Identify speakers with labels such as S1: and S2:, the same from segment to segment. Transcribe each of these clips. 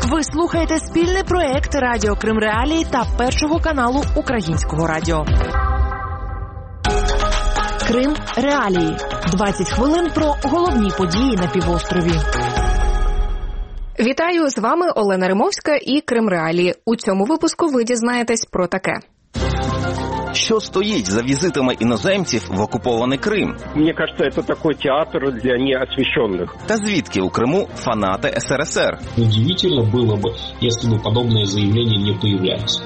S1: Ви слухаєте спільний проект Радіо Крим Реалії та Першого каналу Українського радіо. Крим Реалії. 20 хвилин про головні події на півострові.
S2: Вітаю, з вами Олена Римовська і Крим Реалії. У цьому випуску ви дізнаєтесь про таке.
S3: Що стоїть за візитами іноземців в окупований Крим?
S4: Мені кажется, це такий театр для неосвіщених.
S3: Та звідки у Криму фанати СРСР?
S5: Удивительно было бы, если бы подобные заявления не появлялись.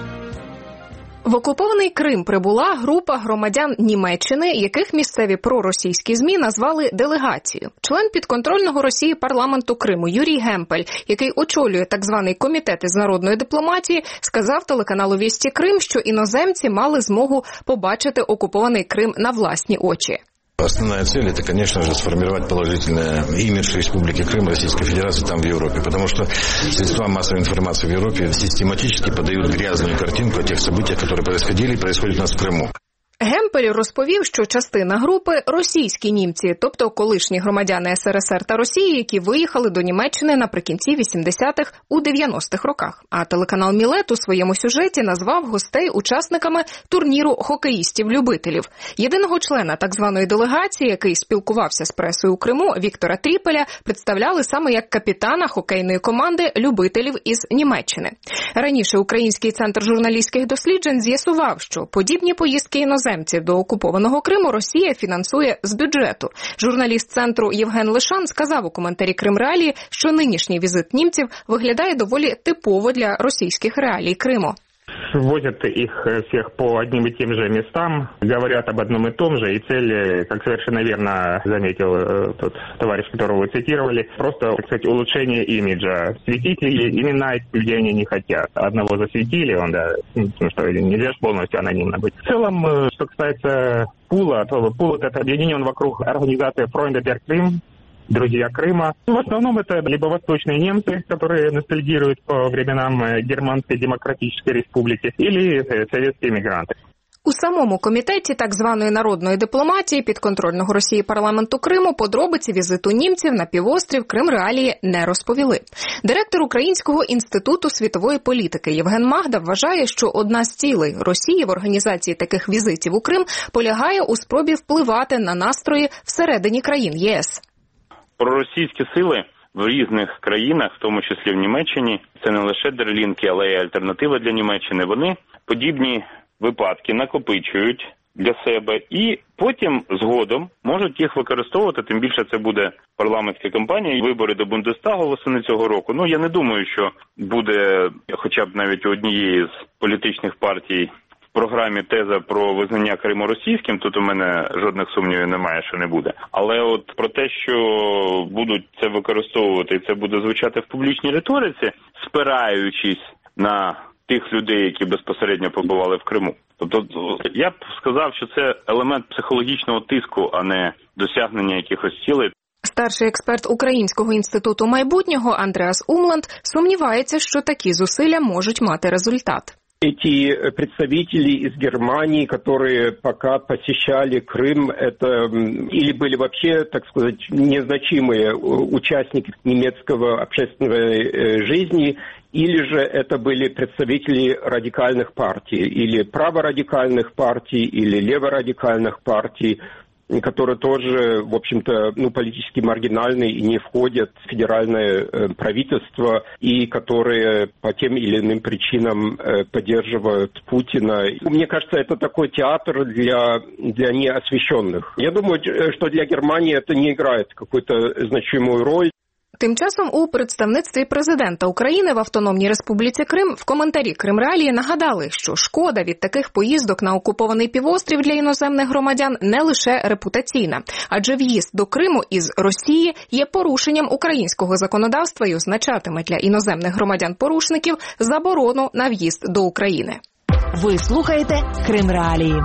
S2: В окупований Крим прибула група громадян Німеччини, яких місцеві проросійські ЗМІ назвали делегацією. Член підконтрольного Росії парламенту Криму Юрій Гемпель, який очолює так званий комітет із народної дипломатії, сказав телеканалу «Вісті Крим», що іноземці мали змогу побачити окупований Крим на власні очі.
S6: Основная цель – это, конечно же, сформировать положительный имидж Республики Крым, Российской Федерации там в Европе. Потому что средства массовой информации в Европе систематически подают грязную картинку о тех событиях, которые происходили и происходят у нас в Крыму.
S2: Гемпель розповів, що частина групи – російські німці, тобто колишні громадяни СРСР та Росії, які виїхали до Німеччини наприкінці 80-х, у 90-х роках. А телеканал «Мілет» у своєму сюжеті назвав гостей учасниками турніру хокеїстів-любителів. Єдиного члена так званої делегації, який спілкувався з пресою у Криму, Віктора Тріпеля, представляли саме як капітана хокейної команди любителів із Німеччини. Раніше Український центр журналістських досліджень з'ясував, що подібні поїздки іноземців до окупованого Криму Росія фінансує з бюджету. Журналіст центру Євген Лишан сказав у коментарі Крим Реалії, що нинішній візит німців виглядає доволі типово для російських реалій Криму.
S4: Возят их всех по одним и тем же местам, говорят об одном и том же, и цель, как совершенно верно заметил тот товарищ, которого вы цитировали, просто, так сказать, улучшение имиджа. Светить имена этих людей они не хотят. Одного засветили, потому что нельзя же полностью анонимно быть. В целом, что касается пула, то пул это объединен вокруг организации Freunde der Krim, друзья Крыма. В основном это либо восточные немцы, которые ностальгируют по временам Германской Демократической Республики, или советские мигранты.
S2: У самому комітеті так званої народної дипломатії підконтрольного Росії парламенту Криму подробиці візиту німців на півострів Крим Реалії не розповіли. Директор Українського інституту світової політики Євген Магда вважає, що одна з цілей Росії в організації таких візитів у Крим полягає у спробі впливати на настрої всередині країн ЄС.
S7: Проросійські сили в різних країнах, в тому числі в Німеччині, це не лише дерлінки, але й альтернатива для Німеччини, вони подібні випадки накопичують для себе і потім згодом можуть їх використовувати, тим більше це буде парламентська кампанія, вибори до Бундестагу восени цього року. Я не думаю, що буде хоча б навіть у однієї з політичних партій в програмі теза про визнання Криму російським, тут у мене жодних сумнівів немає, що не буде. Але от про те, що будуть це використовувати, і це буде звучати в публічній риториці, спираючись на тих людей, які безпосередньо побували в Криму. Тобто, я б сказав, що це елемент психологічного тиску, а не досягнення якихось цілей.
S2: Старший експерт Українського інституту майбутнього Андреас Умланд сумнівається, що такі зусилля можуть мати результат.
S4: Эти представители из Германии, которые пока посещали Крым, это или были вообще, так сказать, незначимые участники немецкого общественной жизни, или же это были представители радикальных партий, или праворадикальных партий, или леворадикальных партий, которые тоже, в общем-то, политически маргинальные и не входят в федеральное правительство, и которые по тем или иным причинам поддерживают Путина. Мне кажется, это такой театр для неосвещенных. Я думаю, что для Германии это не играет какую-то значимую роль.
S2: Тим часом у представництві президента України в Автономній Республіці Крим в коментарі Крим Реалії нагадали, що шкода від таких поїздок на окупований півострів для іноземних громадян не лише репутаційна, адже в'їзд до Криму із Росії є порушенням українського законодавства і означатиме для іноземних громадян-порушників заборону на в'їзд до України.
S1: Ви слухаєте Крим Реалії.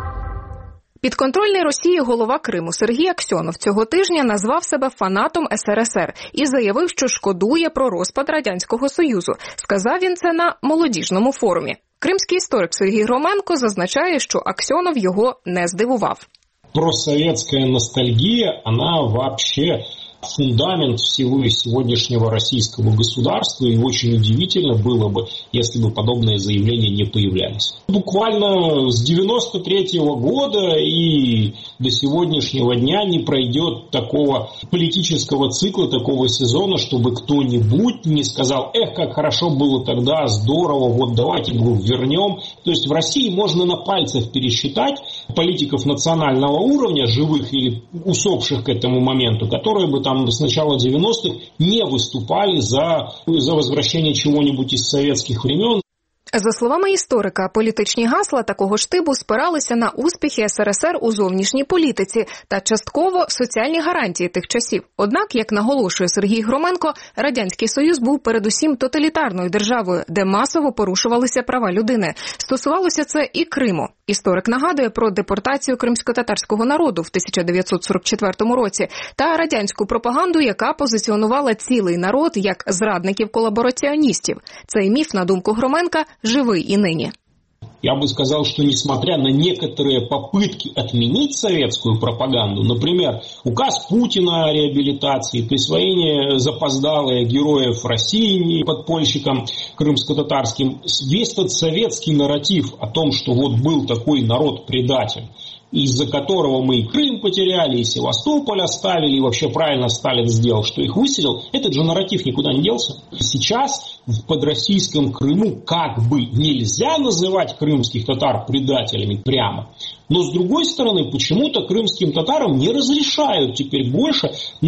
S2: Підконтрольний Росії голова Криму Сергій Аксьонов цього тижня назвав себе фанатом СРСР і заявив, що шкодує про розпад Радянського Союзу. Сказав він це на молодіжному форумі. Кримський історик Сергій Громенко зазначає, що Аксьонов його не здивував.
S5: Просоветская ностальгия, она вообще фундамент всего сегодняшнего российского государства, и очень удивительно было бы, если бы подобные заявления не появлялись. Буквально с 93-го года и до сегодняшнего дня не пройдет такого политического цикла, такого сезона, чтобы кто-нибудь не сказал: эх, как хорошо было тогда, здорово, вот давайте вернем. То есть в России можно на пальцах пересчитать политиков национального уровня, живых или усопших к этому моменту, которые бы там с начала 90-х не выступали за возвращение чего-нибудь из советских времен.
S2: За словами історика, політичні гасла такого штибу спиралися на успіхи СРСР у зовнішній політиці та частково соціальні гарантії тих часів. Однак, як наголошує Сергій Громенко, Радянський Союз був передусім тоталітарною державою, де масово порушувалися права людини. Стосувалося це і Криму. Історик нагадує про депортацію кримськотатарського народу в 1944 році та радянську пропаганду, яка позиціонувала цілий народ як зрадників-колабораціоністів. Цей міф, на думку Громенка, живий і нині.
S5: Я бы сказал, что несмотря на некоторые попытки отменить советскую пропаганду, например, указ Путина о реабилитации, присвоение запоздалое героев России подпольщикам крымско-татарским, весь тот советский нарратив о том, что вот был такой народ-предатель, из-за которого мы и Крым потеряли, и Севастополь оставили, и вообще правильно Сталин сделал, что их выселил, этот же нарратив никуда не делся. Сейчас в подроссийском Крыму как бы нельзя называть крымских татар предателями прямо, но с другой стороны почему-то крымским татарам не разрешают теперь больше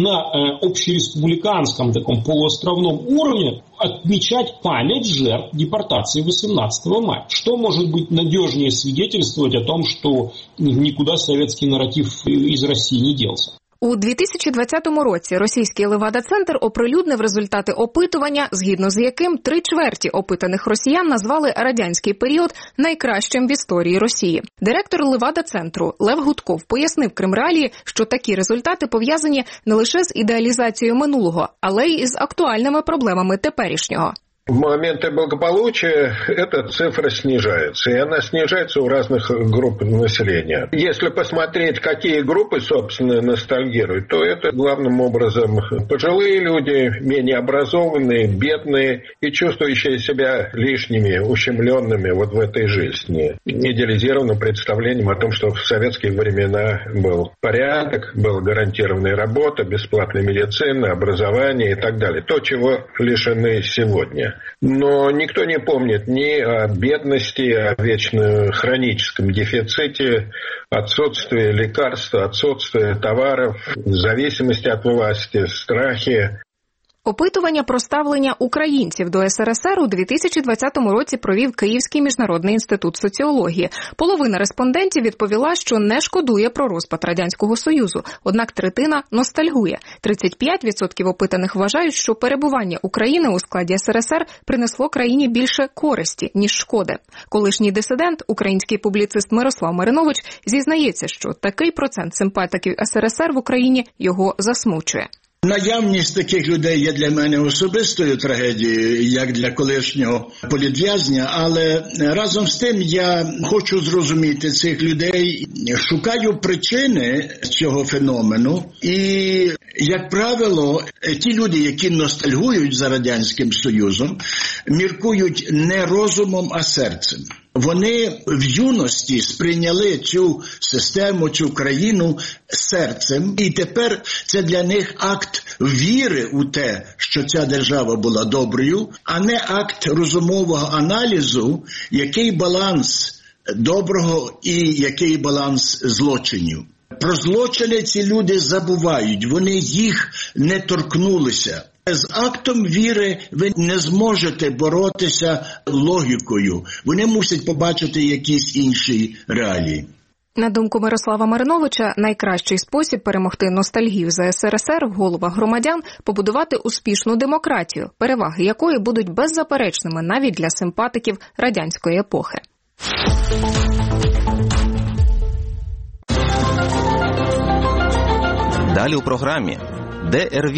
S5: на общереспубликанском таком полуостровном уровне отмечать память жертв депортации 18 мая. Что может быть надежнее свидетельствовать о том, что никуда советский нарратив из России не делся?
S2: У 2020 році російський Левада-центр оприлюднив результати опитування, згідно з яким 3/4 опитаних росіян назвали радянський період найкращим в історії Росії. Директор Левада-центру Лев Гудков пояснив Кримреалії, що такі результати пов'язані не лише з ідеалізацією минулого, але й із актуальними проблемами теперішнього.
S8: В моменты благополучия эта цифра снижается, и она снижается у разных групп населения. Если посмотреть, какие группы, собственно, ностальгируют, то это главным образом пожилые люди, менее образованные, бедные и чувствующие себя лишними, ущемленными вот в этой жизни. Идеализированным представлением о том, что в советские времена был порядок, была гарантированная работа, бесплатная медицина, образование и так далее. То, чего лишены сегодня. Но никто не помнит ни о бедности, о вечно хроническом дефиците, отсутствии лекарств, отсутствии товаров, зависимости от власти, страхе.
S2: Опитування про ставлення українців до СРСР у 2020 році провів Київський міжнародний інститут соціології. Половина респондентів відповіла, що не шкодує про розпад Радянського Союзу, однак третина ностальгує. 35% опитаних вважають, що перебування України у складі СРСР принесло країні більше користі, ніж шкоди. Колишній дисидент, український публіцист Мирослав Маринович, зізнається, що такий процент симпатиків СРСР в Україні його засмучує.
S9: Наявність таких людей є для мене особистою трагедією, як для колишнього політв'язня, але разом з тим я хочу зрозуміти цих людей, шукаю причини цього феномену і, як правило, ті люди, які ностальгують за Радянським Союзом, міркують не розумом, а серцем. Вони в юності сприйняли цю систему, цю країну серцем, і тепер це для них акт віри у те, що ця держава була доброю, а не акт розумового аналізу, який баланс доброго і який баланс злочинів. Про злочини ці люди забувають, вони їх не торкнулися. З актом віри ви не зможете боротися логікою. Вони мусять побачити якісь інші реалії.
S2: На думку Мирослава Мариновича, найкращий спосіб перемогти ностальгію за СРСР в головах громадян – побудувати успішну демократію, переваги якої будуть беззаперечними навіть для симпатиків радянської епохи.
S3: Далі у програмі. Де Ервін?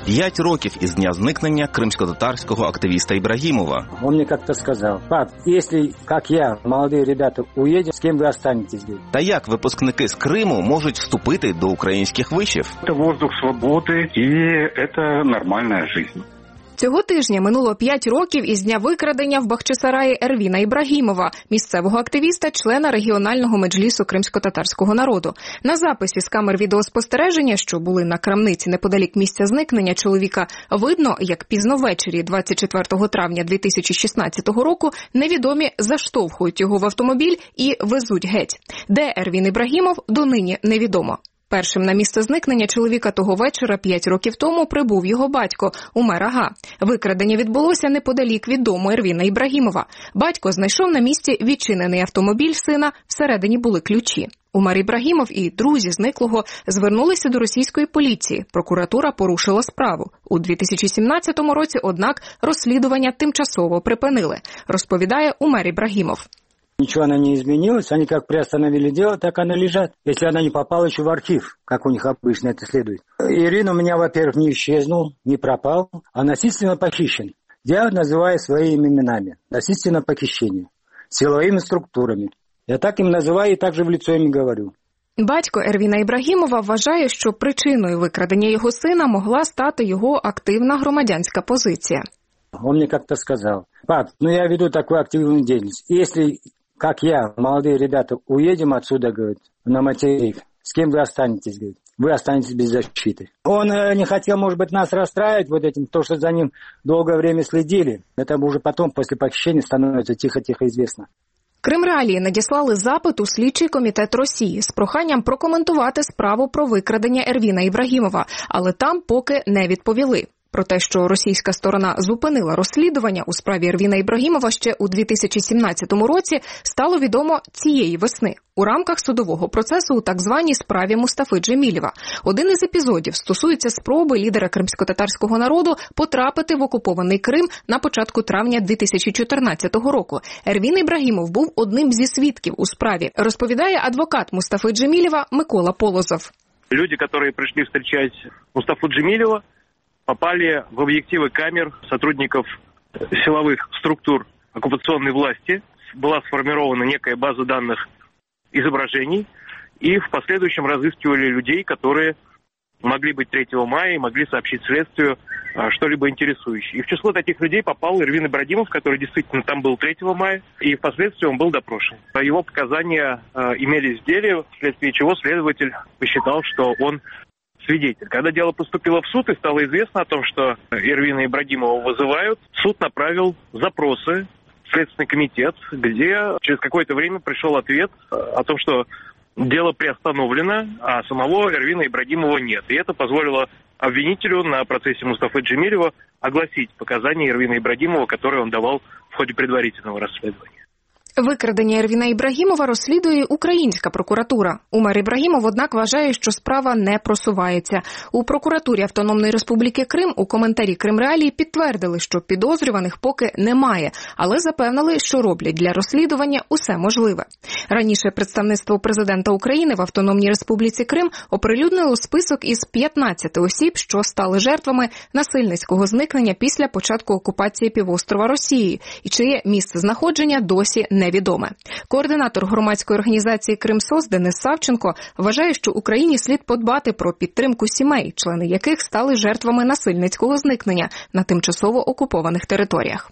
S3: 5 років із дня зникнення кримсько-татарського активіста Ібрагімова.
S10: Он мне как-то сказал: пап, если, как я, молодые ребята, уедем, с кем вы останетесь здесь?
S3: Та як випускники з Криму можуть вступити до українських вишів?
S11: Це воздух свободи і це нормальна життя.
S2: Цього тижня минуло 5 років із дня викрадення в Бахчисараї Ервіна Ібрагімова, місцевого активіста, члена регіонального меджлісу кримсько-татарського народу. На записі з камер відеоспостереження, що були на крамниці неподалік місця зникнення чоловіка, видно, як пізно ввечері 24 травня 2016 року невідомі заштовхують його в автомобіль і везуть геть. Де Ервін Ібрагімов, донині невідомо. Першим на місце зникнення чоловіка того вечора 5 років тому прибув його батько Умер Ага. Викрадення відбулося неподалік від дому Ервіна Ібрагімова. Батько знайшов на місці відчинений автомобіль сина, всередині були ключі. Умер Ібрагімов і друзі зниклого звернулися до російської поліції. Прокуратура порушила справу. У 2017 році, однак, розслідування тимчасово припинили, розповідає Умер Ібрагімов.
S10: Ничего она не изменилась, они как приостановили дело, так оно лежат. Если она не попала еще в архив, как у них обычно это следует. Ирин у меня, во-первых, не исчезнул, не пропал, а насильственно похищен. Я называю своими именами. Насильственное похищение. Силовыми структурами. Я так им называю и так же в лицо им говорю.
S2: Батько Ервіна Ібрагімова вважає, що причиною викрадення його сина могла стати його активна громадянська позиція.
S10: Он мне как-то сказал: пап, я веду такую активную деятельность. Если, как я, молодые ребята, уедем отсюда, говорит, на материк, с кем вы останетесь, говорит? Вы останетесь без защиты. Он не хотел, может быть, нас расстраивать вот этим, то, что за ним долгое время следили. Это уже потом, после похищения, становится тихо-тихо известно.
S2: Кримреалії надіслали запит у слідчий комітет Росії з проханням прокоментувати справу про викрадення Ервіна Ібрагімова, але там поки не відповіли. Про те, що російська сторона зупинила розслідування у справі Ервіна Ібрагімова ще у 2017 році, стало відомо цієї весни у рамках судового процесу у так званій справі Мустафи Джемілєва. Один із епізодів стосується спроби лідера кримсько-татарського народу потрапити в окупований Крим на початку травня 2014 року. Ервін Ібрагімов був одним зі свідків у справі, розповідає адвокат Мустафи Джемілєва Микола Полозов.
S12: Люди, які прийшли зустрічати Мустафу Джемілєва, попали в объективы камер сотрудников силовых структур оккупационной власти. Была сформирована некая база данных изображений, и в последующем разыскивали людей, которые могли быть 3 мая и могли сообщить следствию что-либо интересующее. И в число таких людей попал Эрвин Ибрагимов, который действительно там был 3 мая, и впоследствии он был допрошен. Его показания имелись в деле, вследствие чего следователь посчитал, что он свидетель. Когда дело поступило в суд и стало известно о том, что Эрвина Ибрагимова вызывают, суд направил запросы в Следственный комитет, где через какое-то время пришел ответ о том, что дело приостановлено, а самого Эрвина Ибрагимова нет. И это позволило обвинителю на процессе Мустафы Джемилєва огласить показания Эрвина Ибрагимова, которые он давал в ходе предварительного расследования.
S2: Викрадення Ервіна Ібрагімова розслідує українська прокуратура. Умер Ібрагімов, однак, вважає, що справа не просувається. У прокуратурі Автономної Республіки Крим у коментарі Кримреалії підтвердили, що підозрюваних поки немає, але запевнили, що роблять для розслідування усе можливе. Раніше представництво президента України в Автономній Республіці Крим оприлюднило список із 15 осіб, що стали жертвами насильницького зникнення після початку окупації півострова Росією, і чиє місце знаходження досі невідоме. Координатор громадської організації «Кримсос» Денис Савченко вважає, що Україні слід подбати про підтримку сімей, члени яких стали жертвами насильницького зникнення на тимчасово окупованих територіях.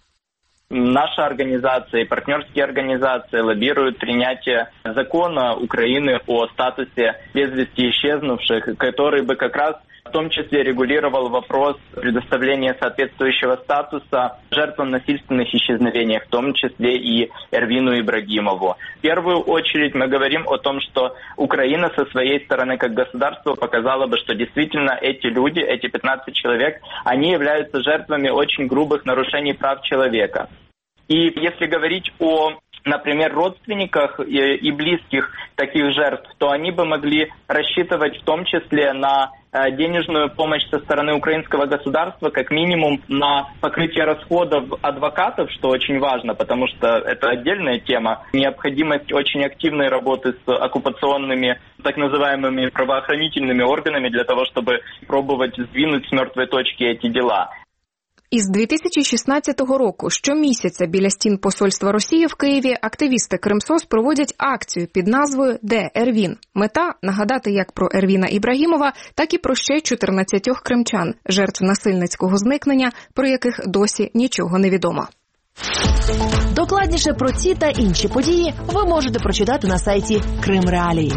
S13: Наша организация и партнерские организации лоббируют принятие закона Украины о статусе без вести исчезнувших, который бы как раз в том числе регулировал вопрос предоставления соответствующего статуса жертвам насильственных исчезновений, в том числе и Эрвину Ибрагимову. В первую очередь мы говорим о том, что Украина со своей стороны как государство показала бы, что действительно эти люди, эти 15 человек, они являются жертвами очень грубых нарушений прав человека. И если говорить о, например, родственниках и близких таких жертв, то они бы могли рассчитывать в том числе на денежную помощь со стороны украинского государства, как минимум на покрытие расходов адвокатов, что очень важно, потому что это отдельная тема. Необходимость очень активной работы с оккупационными, так называемыми правоохранительными органами для того, чтобы пробовать сдвинуть с мертвой точки эти дела.
S2: Із 2016 року щомісяця біля стін посольства Росії в Києві активісти Кримсос проводять акцію під назвою «Де Ервін?». Мета – нагадати як про Ервіна Ібрагімова, так і про ще 14 кримчан, жертв насильницького зникнення, про яких досі нічого не відомо.
S1: Докладніше про ці та інші події ви можете прочитати на сайті Крим Реалії.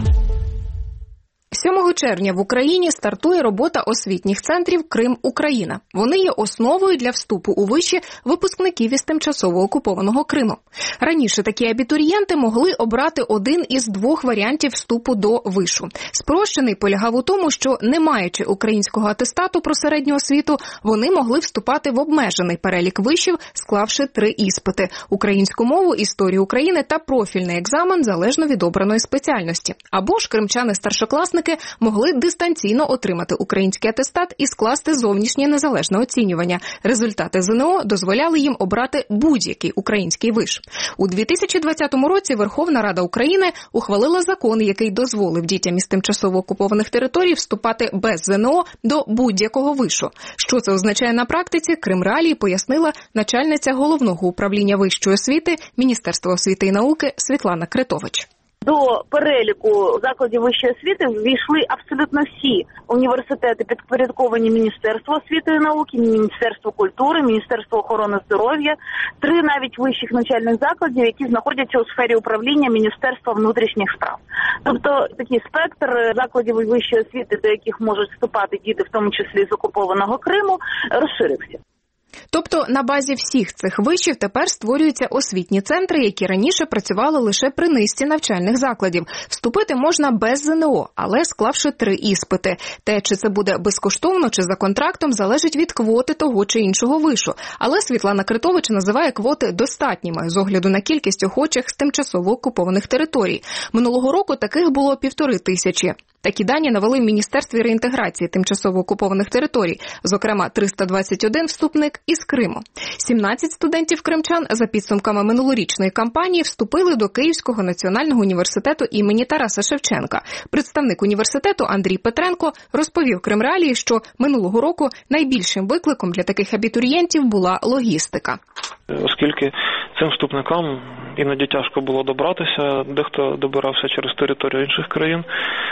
S2: 7 червня в Україні стартує робота освітніх центрів «Крим-Україна». Вони є основою для вступу у виші випускників із тимчасово окупованого Криму. Раніше такі абітурієнти могли обрати один із двох варіантів вступу до вишу. Спрощений полягав у тому, що, не маючи українського атестату про середню освіту, вони могли вступати в обмежений перелік вишів, склавши 3 іспити – українську мову, історію України та профільний екзамен залежно від обраної спеціальності. Або ж кримчани-старшокласники могли дистанційно отримати український атестат і скласти зовнішнє незалежне оцінювання. Результати ЗНО дозволяли їм обрати будь-який український виш. У 2020 році Верховна Рада України ухвалила закон, який дозволив дітям із тимчасово окупованих територій вступати без ЗНО до будь-якого вишу. Що це означає на практиці, Крим Реалії пояснила начальниця Головного управління вищої освіти Міністерства освіти і науки Світлана Критович.
S14: До переліку закладів вищої освіти ввійшли абсолютно всі університети, підпорядковані Міністерству освіти і науки, Міністерству культури, Міністерству охорони здоров'я, 3 навіть вищих навчальних закладів, які знаходяться у сфері управління Міністерства внутрішніх справ. Тобто такий спектр закладів вищої освіти, до яких можуть вступати діти, в тому числі з окупованого Криму, розширився.
S2: Тобто на базі всіх цих вишів тепер створюються освітні центри, які раніше працювали лише при низці навчальних закладів. Вступити можна без ЗНО, але склавши 3 іспити. Те, чи це буде безкоштовно, чи за контрактом, залежить від квоти того чи іншого вишу. Але Світлана Критович називає квоти достатніми з огляду на кількість охочих з тимчасово окупованих територій. Минулого року таких було 1500. Такі дані навели в Міністерстві реінтеграції тимчасово окупованих територій, зокрема 321 вступник із Криму. 17 студентів-кримчан за підсумками минулорічної кампанії вступили до Київського національного університету імені Тараса Шевченка. Представник університету Андрій Петренко розповів Крим Реалії, що минулого року найбільшим викликом для таких абітурієнтів була логістика.
S15: Оскільки цим вступникам іноді тяжко було добратися, дехто добирався через територію інших країн,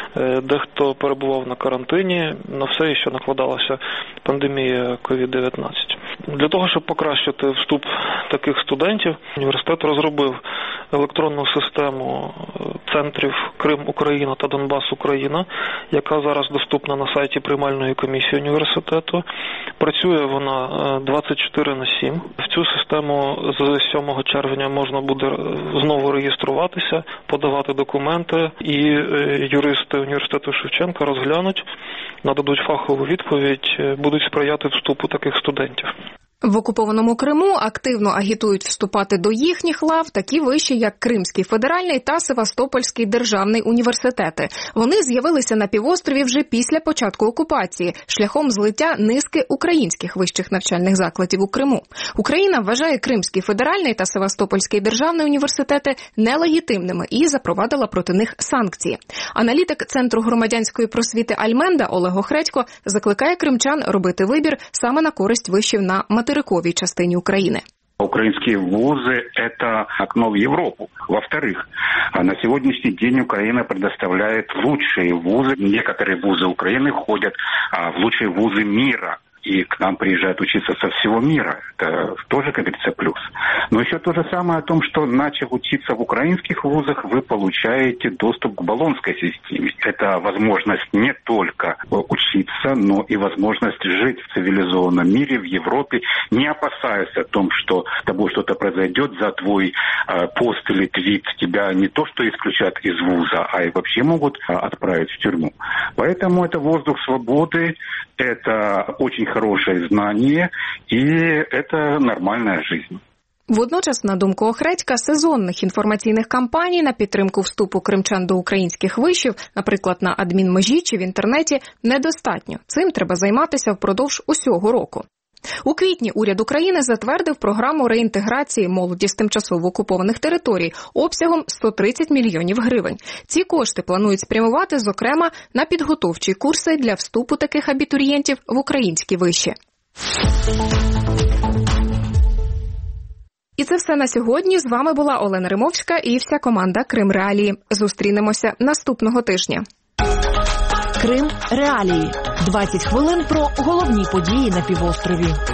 S15: дехто перебував на карантині, на все, що накладалася пандемія COVID-19. Для того, щоб покращити вступ таких студентів, університет розробив електронну систему центрів Крим-Україна та Донбас-Україна, яка зараз доступна на сайті приймальної комісії університету. Працює вона 24/7. В цю систему з 7 червня можна буде знову реєструватися, подавати документи, і юристи університету Шевченка розглянуть, нададуть фахову відповідь, будуть сприяти вступу таких студентів.
S2: В окупованому Криму активно агітують вступати до їхніх лав такі виші, як Кримський федеральний та Севастопольський державний університети. Вони з'явилися на півострові вже після початку окупації, шляхом злиття низки українських вищих навчальних закладів у Криму. Україна вважає Кримський федеральний та Севастопольський державний університети нелегітимними і запровадила проти них санкції. Аналітик Центру громадянської просвіти Альменда Олег Охредько закликає кримчан робити вибір саме на користь вишів на материковій частині України.
S11: Украинские вузы – это окно в Европу. Во-вторых, на сегодняшний день Украина предоставляет лучшие вузы. Некоторые вузы Украины входят в лучшие вузы мира. И к нам приезжают учиться со всего мира. Это тоже, как говорится, плюс. Но еще то же самое о том, что, начав учиться в украинских вузах, вы получаете доступ к болонской системе. Это возможность не только учиться, но и возможность жить в цивилизованном мире, в Европе, не опасаясь о том, что с тобой что-то произойдет, за твой пост или твит тебя не то что исключат из вуза, а и вообще могут отправить в тюрьму. Поэтому это воздух свободы, это очень хорошее знание, и это нормальная жизнь.
S2: Водночас, на думку Охредька, сезонних інформаційних кампаній на підтримку вступу кримчан до українських вишів, наприклад, на адмінмежі чи в інтернеті, недостатньо. Цим треба займатися впродовж усього року. У квітні уряд України затвердив програму реінтеграції молоді з тимчасово окупованих територій обсягом 130 мільйонів гривень. Ці кошти планують спрямувати, зокрема, на підготовчі курси для вступу таких абітурієнтів в українські виші. І це все на сьогодні. З вами була Олена Римовська і вся команда Крим Реалії. Зустрінемося наступного тижня.
S1: Крим Реалії. 20 хвилин про головні події на півострові.